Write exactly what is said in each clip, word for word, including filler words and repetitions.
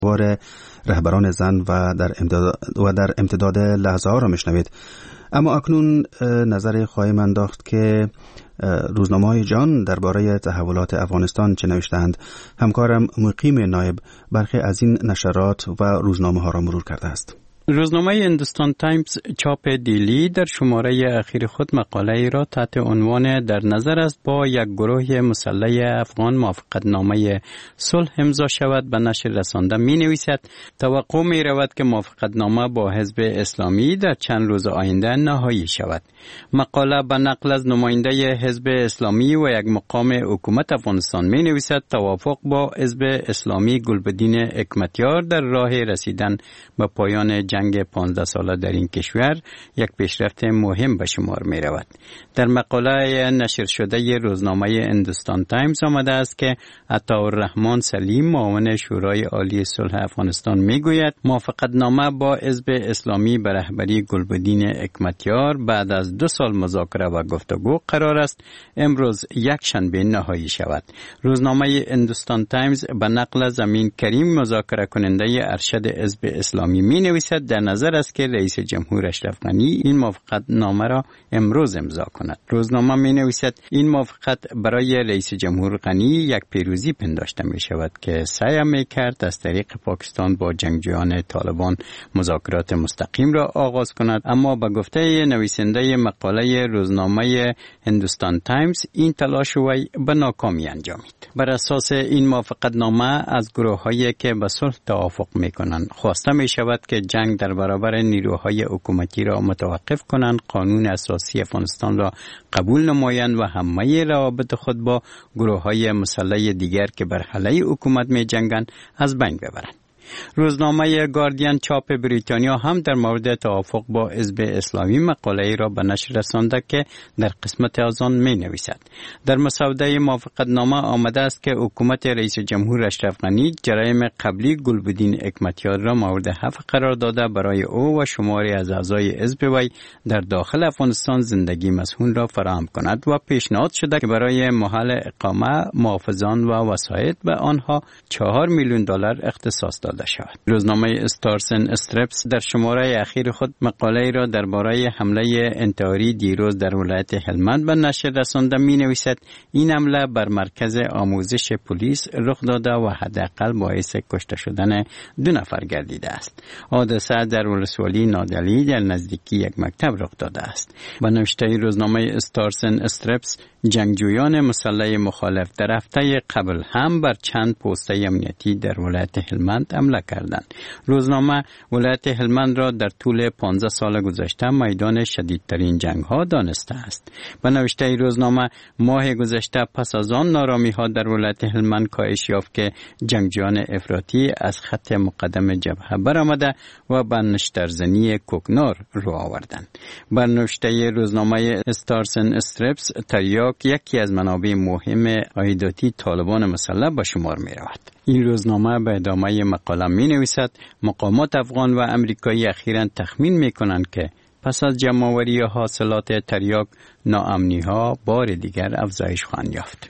بار رهبران زن و در امتداد و در امتداد لحظه ها را میشنوید. اما اکنون نظر خواهیم انداخت که روزنامه‌های جان درباره تحولات افغانستان چه نوشتند. همکارم مقیم نایب برخی از این نشرات و روزنامه ها را مرور کرده است. روزنامه هندوستان تایمز چاپ دیلی در شماره اخیر خود مقاله ای را تحت عنوان در نظر است با یک گروه مسلح افغان موافقتنامه صلح امضا شود به نشر رسانده می نویسد توقع می رود که موافقتنامه با حزب اسلامی در چند روز آینده نهایی شود. مقاله به نقل از نماینده حزب اسلامی و یک مقام حکومت افغانستان می نویسد توافق با حزب اسلامی گلبدین حکمتیار در راه رسیدن به پایان جنگ پانزده ساله در این کشور یک پیشرفت مهم به شمار می رود. در مقاله نشر شده روزنامه هندوستان تایمز آمده است که عطاالرحمن سلیم معاون شورای عالی صلح افغانستان می گوید موافقتنامه با حزب اسلامی به رهبری گلبدین حکمتیار بعد از دو سال مذاکره و گفتگو قرار است امروز یک شنبه نهایی شود. روزنامه هندوستان تایمز به نقل از امین کریم مذاکره کننده ارشد حزب اسلامی می نویسد در نظر است که رئیس جمهور اشرف غنی این موافقتنامه را امروز امضا کند. روزنامه می نویسد این موافقت برای رئیس جمهور غنی یک پیروزی پنداشته می شود که سعی می کرد از طریق پاکستان با جنگجویان طالبان مذاکرات مستقیم را آغاز کند، اما به گفته نویسنده مقاله روزنامه هندوستان تایمز این تلاش وی به ناکامی انجامید. بر اساس این موافقتنامه از گروه‌هایی که به صلح توافق می کنند خواسته می شود که جنگ در برابر نیروهای حکومتی را متوقف کنند، قانون اساسی افغانستان را قبول نمایند و همه روابط خود با گروه‌های مسلح دیگر که بر علیه حکومت می جنگند از بین ببرند. روزنامه گاردین چاپ بریتانیا هم در مورد توافق با حزب اسلامی مقاله ای را به نشر رسانده که در قسمت از آن می نویسد. در مسوده موافقتنامه آمده است که حکومت رئیس جمهور اشرف غنی جرایم قبلی گلبدین حکمتیار را مورد حفظ قرار داده برای او و شماری از اعضای حزب وی در داخل افغانستان زندگی مسکون را فراهم کند و پیشنهاد شده که برای محل اقامه محافظان و وسایط به آنها چهار میلیون دلار اختصاص داده شود. روزنامه استارس اند استرپس در شماره اخیر خود مقاله را درباره حمله انتحاری دیروز در ولایت هلمند به نشر رسانده می نویسد این حمله بر مرکز آموزش پلیس رخ داده و حداقل باعث کشته شدن دو نفر گردیده است. حادثه در ولسوالی نادلی در نزدیکی یک مکتب رخ داده است. به نوشته روزنامه استارس اند استرپس جنگجویان مسلح مخالف در هفته قبل هم بر چند پست امنیتی در ولایت هلمند حمله کردند. روزنامه ولایت هلمند را در طول پانزده سال گذشته میدان شدیدترین جنگ ها دانسته است. به نوشته روزنامه ماه گذشته پس از آن نارامی ها در ولایت هلمند کاهش یافت که جنگجویان افراطی از خط مقدم جبهه برآمده و به نشترزنی کوکنار رو آوردند. به نوشته روزنامه استارس اند استرپس تریاک یکی از منابع مهم عایداتی طالبان مسلح به شمار می رود. این روزنامه به ادامه مقاله می نویسد مقامات افغان و امریکایی اخیراً تخمین می کنند که پس از جمع‌آوری حاصلات تریاک ناامنی ها بار دیگر افزایش خواهند یافت.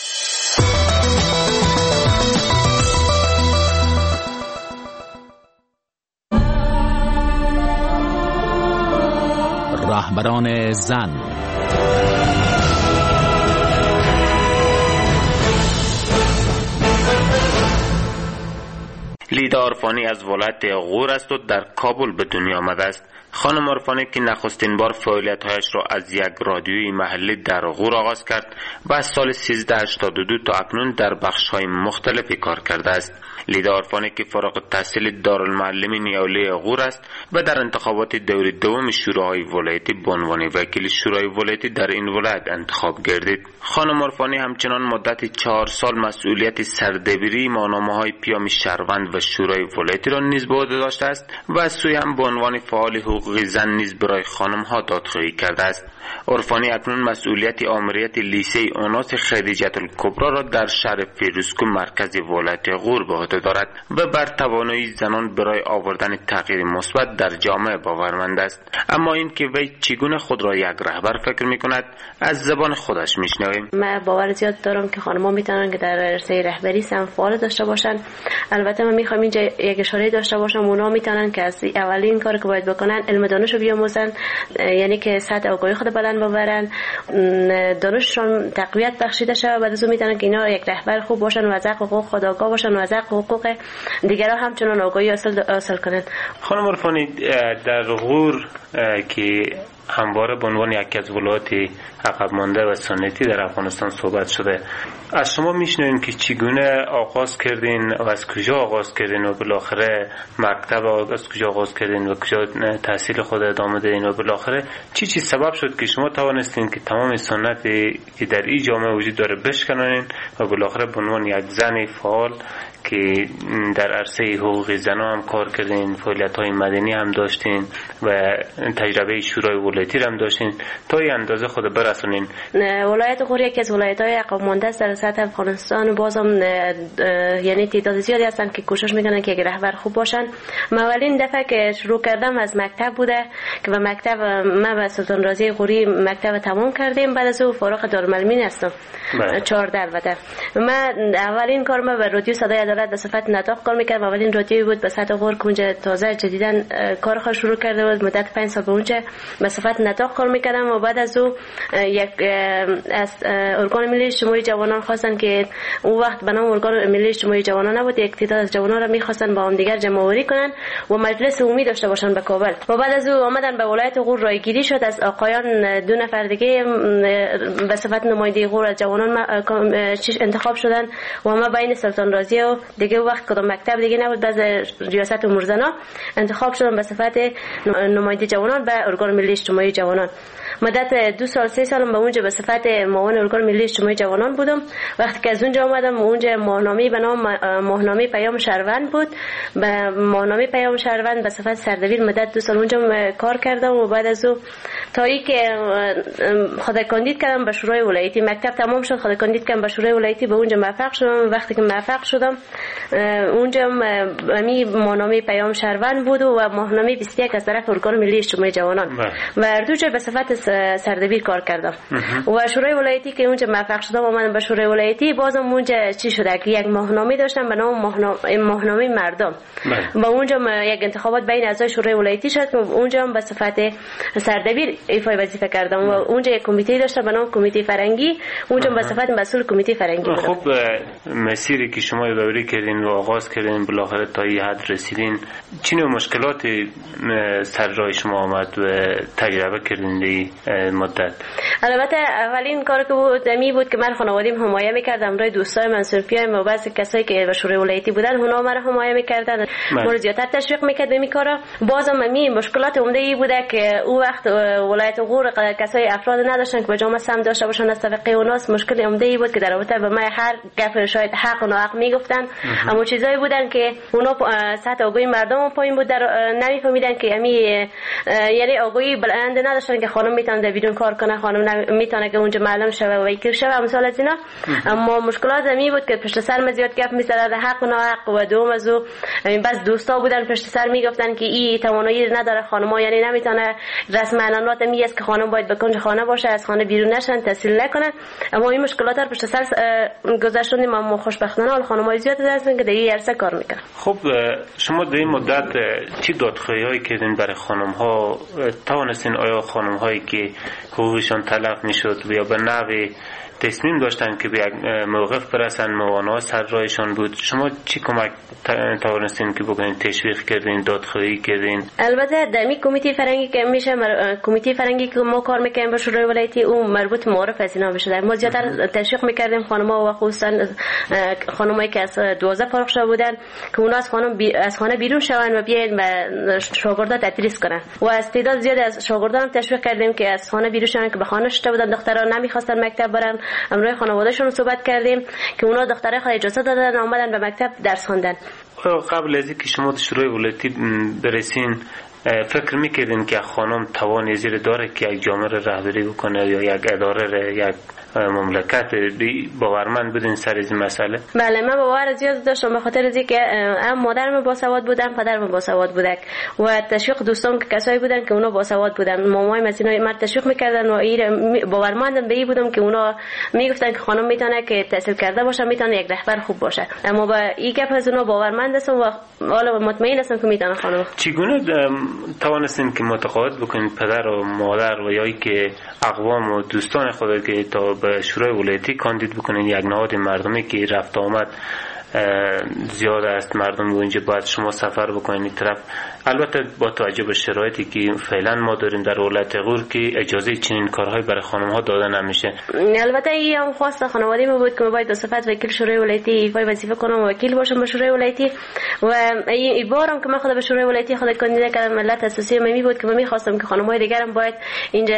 رهبران زن. لیدا عرفانی از ولایت غور است و در کابل به دنیا آمده است. خانم عرفانی که نخستین بار فعالیت‌هایش را از یک رادیوی محلی در غور آغاز کرد و از سال سیزده هشتاد و دو تا اکنون در بخش‌های مختلفی کار کرده است. لیدا عرفانی که فارغ التحصیل دارالمعلمین نیولی غور است و در انتخابات دور دوم شوراهای ولایتی به عنوان وکیل شورای ولایتی در این ولایت انتخاب گردید. خانم عرفانی همچنان مدت چهار سال مسئولیت سردبیری ماهنامه‌های پیام شهروند و شورای ولایتی را نیز به عهده داشته است و از سوی هم به عنوان فعال حقوقی زن نیز برای خانم‌ها دادخواهی کرده است. عرفانی اکنون مسئولیت آمریت لیسه اوناس خدیجه الکبری را در شهر فیروزکوه مرکز ولایت غور به عهده افتاده دارد و بر توانایی زنان برای آوردن تغییر مثبت در جامعه باورمند است. اما این که وی چگونه خود را یک رهبر فکر می‌کند از زبان خودش می‌شنویم. من باور زیاد دارم که خانم‌ها میتونن که در عرصه رهبری سهم فعال داشته باشن. البته من می‌خوام اینجا یک اشاره داشته باشم، اونا میتونن که از اولین کاری که باید بکنن علم دانش رو بیاموزن، یعنی که سطح آگاهی خود بلند ببرن، دانششون تقویت بخشیده شه و بعد از اون میتونن که اینا یک رهبر خوب باشن و از حقوق خود آگاه باشن و از حقوق دیگران همچنان آگاهی حاصل کنن. خانم عرفانی، در غور که همواره به عنوان یکی از ولایات عقب مانده و سنتی در افغانستان صحبت شده، از شما میشنویم که چگونه آغاز کردین و از کجا آغاز کردین و بالاخره مکتب از کجا آغاز کردین و کجا تحصیل خود ادامه دادین و بالاخره چی چی سبب شد که شما توانستین که تمام سنتی که در این جامعه وجود داره بشکنین و بالاخره به عنوان یک زن فعال که در عرصه حقوق زنان هم کار کردین، فعالیت‌های مدنی هم داشتین و تجربه شورای ولایتی هم داشتین، تا این اندازه خود برسونین. ولایت غور یکی از ولایت‌های عقب مانده است در سطح افغانستان. بازم یعنی تعداد زیادی هستن که کوشش میکنن که یک رهبر خوب باشن. من اولین دفعه که شروع کردم از مکتب بوده که به مکتب من و سلطان رازی غوری مکتب تمام کردیم، بعد از او فارغ دارالمعلمین هستم چهارده. البته من اولین کار من به رادیو صدای عدالت به صفت نطق کار میکردم. اولین رادیویی بود به سطح غور که اونجا تازه جدیدن کار خود شروع کرده بود، مدت پنج سال به اونجا به صفت نطق کار میکردم و بعد از او یک از ارگان ملی اجتماعی جوانان خواستن که اون وقت به نام ارگان ملی اجتماعی جوانان نبود، یک تعداد از جوانان را میخواستن با هم دیگر جمع‌آوری کنن و مجلس عمومی داشته باشن به کابل و بعد از او آمدن به ولایت غور رایگیری شد. از آقایان دو نفر دیگه به صفت نماینده غور از جوانان انتخاب شدن و ما بین سلطان رازی و دیگه وقت کدام مکتب دیگه نبود، بعد ریاست امور زنا انتخاب شدن به صفت نماینده جوانان به ارگان ملی اجتماعی جوانان. مدت دو سال سه سالم به اونجا به صفت معاون ارگان ملی اجتماعی جوانان بودم. وقتی که از اونجا آمدم اونجا ماهنامه به نام ماهنامه پیام شهروند بود، به ماهنامه پیام شهروند به صفت سردبیر مدت دو سال اونجا کار کردم و بعد از او تا ای که خدای کاندید کردم به شورای ولایتی. مکتب تمام شد، خدای کاندید کردم به شورای ولایتی، به اونجا موفق شدم. وقتی که موفق شدم اونجا می ماهنامه پیام شهروند بود و ماهنامه بیست و یک از طرف ارگان ملی اجتماعی جوانان و هر دو جا به صفت سردبیر کار کردم و شورای ولایتی که اونجا موفق شدم اومدم به شورای ولایتی. بازم اونجا چی شده که یک ماهنامه داشتم به نام ماهنامه مردم با اونجا یک انتخابات بین اعضای شورای ولایتی شد که اونجا به صفت سردبیر ایفای وظیفه کردم و اونجا یک کمیته داشتم به نام کمیته فرنگی، اونجا به صفت مسئول کمیته فرنگی بودم. خب مسیری که شما یادآوری کردین و آغاز کردین بالاخره تا این حد رسیدین، چه نوع مشکلات سر راه شما آمد و تجربه کردین این مدت؟ البته اولین کار که بود می بود که من خانوادیم حمایه میکردم، رای دوستای من سرپیایم و بعضی کسایی که به شورای ولایتی بودن اونا مرا حمایه میکردن، ما زیادتر تشویق میکرد به این کارا. بازم می مشکلات عمده ای بوده که او وقت ولایت غور کسای افراد نداشتن که به جامعه سم داشته باشن از طبقه اوناس. مشکل عمده ای بود که در رابطه به من هر گپ شاید حق و ناحق میگفتن، اما چیزایی بودن که اونا سطح آگاهی مردم پایین بود، در نمیفهمیدن که امی یعنی آگاهی بلند نداشتن که خانم میتونه در بیرون کار کنه، خانم میتونه که اونجا معلم شه و وکیل شه و مثال از اینا. اما مشکلات زمین بود که پشت سر من زیاد گپ میزدن حق و ناحق و دوم از او بس دوستا بودن پشت سر میگفتن که این توانایی نداره خانم‌ها، یعنی نمیتونه رسم عنانات می است که خانم باید به کنج خانه باشه، از خانه بیرون نشن، تحصیل نکنن. اما این مشکلات رو پشت سر گذاشتیم. اما خوشبختانه حال خانم‌های زیاد هستن که در این عرصه کار میکنن. خب شما در این مدت چی دادخواهی‌هایی کردین برای خانم‌ها؟ توانستین آیا خانم‌هایی که حقوقشان تلف میشد یا به نحوی تصمیم داشتن که به یک موقف برسن موانع سر راهشان بود، شما چی کمک توانستین که بکنین؟ تشویق کردین، دادخواهی کردین؟ البته در می کمیته فرنگی که میشه مر... کمیته فرنگی که ما کار میکنیم با شورای ولایتی اون مربوط معرف از اینا بشه. ما زیادتر تشویق میکردیم خانم‌ها و خصوصا خانمایی که از دوازده فارغ شده بودن که اونا از خانم بی... از خانه بیرون شوند و بیاین و شاگردا تدریس کنن و از تعداد زیاد از شاگردان تشویق کردیم که از خانه بیرون شوند که به خانه شده بودن، دخترها نمیخواستن مکتب برن. امروز خانواده‌شون صحبت کردیم که اونا دخترای خود اجازه دادن آمدن به مکتب درس خواندن. قبل از اینکه شما شورای ولایتی برسین فکر میکردین که خانم توان زیر داره که یک جامعه را رهبری بکنه یا یک اداره را، یک مملکت باورمند بودین سر این مسئله؟ بله، من باور زیاد داشتم به خاطر از اینکه هم مادرم باسواد بودن، پدرم باسواد بودن و تشویق دوستان که کسایی بودن که اونا باسواد بودن. مامای مسینای من تشویق میکردن و این باورمندم به این بودم که اونا میگفتن که خانم میتونه که تحصیل کرده باشه، میتونه یک رهبر خوب باشه. اما با این گپ از اونا باورمند هستم و حالا مطمئن هستم که میتونه خانم. چگونه توانستین که متقاعد بکنین پدر و مادر و یا که اقوام و دوستان خود که تا به شورای ولایتی کاندید بکنین، یک نهاد مردمی که رفت آمد زیاد است، مردم اونجا باید شما سفر بکنین این طرف؟ البته با توجه به شرایطی که فعلا ما داریم در ولایت غور که اجازه چنین کارهای برای خانم ها داده نمیشه. البته این هم خواست خانواده ما بود که ما باید به صفت وکیل شورای ولایتی ایفای وظیفه کنم و وکیل باشم به شورای ولایتی و این بارم که من خود به شورای ولایتی خود کاندید کردم. ملت اساسی من بود که من می‌خواستم که خانم‌های دیگرم باید اینجا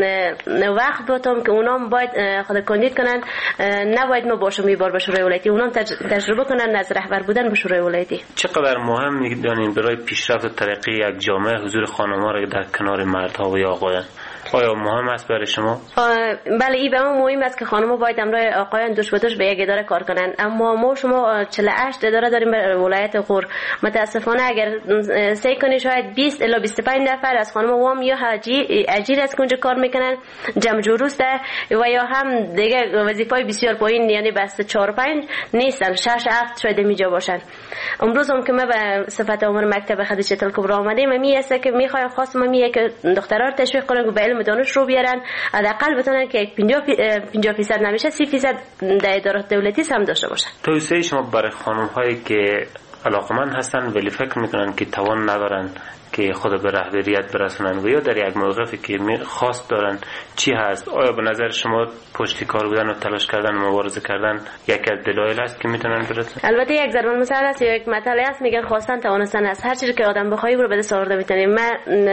وقت باتم که اونام باید خود کاندید کنن، نباید ما باشم این بار به شورای ولایتی، اونام تجربه کنن از رهبر بودن به شورای ولایتی. چقدر مهم می‌دانین برای پیشرفت و ترقی یک جامعه حضور خانم‌ها را در کنار مردها و آقایان؟ آیا مهم است برای شما؟ بله، این به ما مهم است که خانم‌ها باید امروز آقایان دوش به دوش به یک اداره کار کنن. اما ما شما چهل و هشت اداره داریم در ولایت غور. متاسفانه اگر سعی کنی شاید بیست الی بیست و پنج نفر از خانم‌ها وام یا حاجی اجیر است که اونجا کار میکنن، جمع جوروست و یا هم دیگه وظیفه‌های بسیار پایین، یعنی بس چهار پنج نیستن، شش هفت شاید اینجا باشن. امروز هم که ما به صفت امور مکتب خدیجه الکبری آمدیم، می است که میخوایم خواستم می که دخترها رو تشویق کنن به علم دانش رو بیارن، حداقل بتونن که پنجاه درصد نمیشه سی درصد در ادارات دولتی هم داشته باشن. توصیه شما برای خانم هایی که علاقمند هستن ولی فکر میکنن که توان ندارن که خود به رهبریت برسونن و یا در یک موقفی که خاص دارن چی هست؟ آیا به نظر شما پشتی کار بودن و تلاش کردن و مبارزه کردن یک از دلایل است که میتونن برسن؟ البته یک ضرب المثل است یا یک مثل است، میگن خواستن توانستن است. هر چیزی که آدم بخوای رو به دست آورده میتونی. من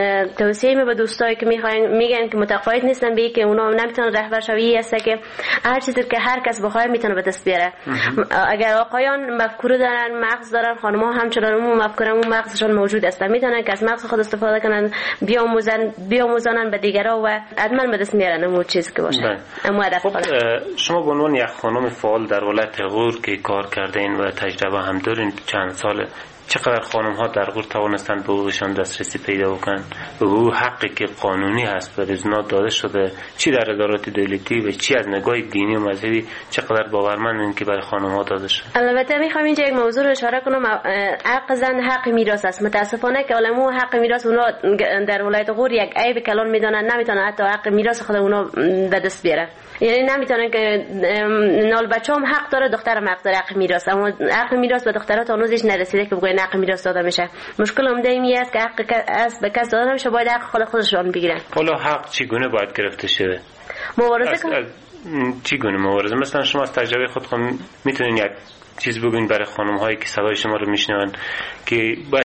توصیه می به دوستایی که میخواین میگن که متقاعد نیستن به که اونا نمیتونن رهبر شوی است که هر چیزی که هر کس بخواد میتونه به دست بیاره. اگر آقایان مفکوره دارن، مغز دارن، خانم‌ها همچنان اون مفکوره اون مغزشون موجود است، میتونن که از مغز خود استفاده کنن، بیاموزن بیاموزنن به دیگران و حتما به دست میارن اون چیزی که باشه. اما خب شما به عنوان یک خانم فعال در ولایت غور که کار کردین و تجربه هم دارین چند ساله، چقدر خانم ها در غور توانستن به حقوقشان دسترسی پیدا بکنن؟ به حقوق حقی که قانونی هست و رزنا داده شده، چی در ادارات دولتی و چی از نگاه دینی و مذهبی، چقدر باورمندن که برای خانم ها داده شده؟ البته میخوام اینجا یک موضوع رو اشاره کنم. حق زن حق میراث است. متاسفانه که علمو حق میراث اونا در ولایت غور یک عیب کلان میدونن، نمیتونن حتی حق میراث خود اونا به دست بیارن. یعنی نمیتونن که نال بچه‌ام حق داره، دخترم حق داره حق میراث، اما حق میراث به دخترها تا هنوزش نرسیده که بگن حق میراث داده میشه. مشکل هم دیمی است که حق از به کس داده نمیشه، باید حق خود خودشون بگیرن. حالا حق چگونه باید گرفته شه؟ مبارزه کن. چگونه مبارزه؟ مثلا شما از تجربه خود خود میتونین یک چیز بگین برای خانم هایی که صدای شما رو میشنون که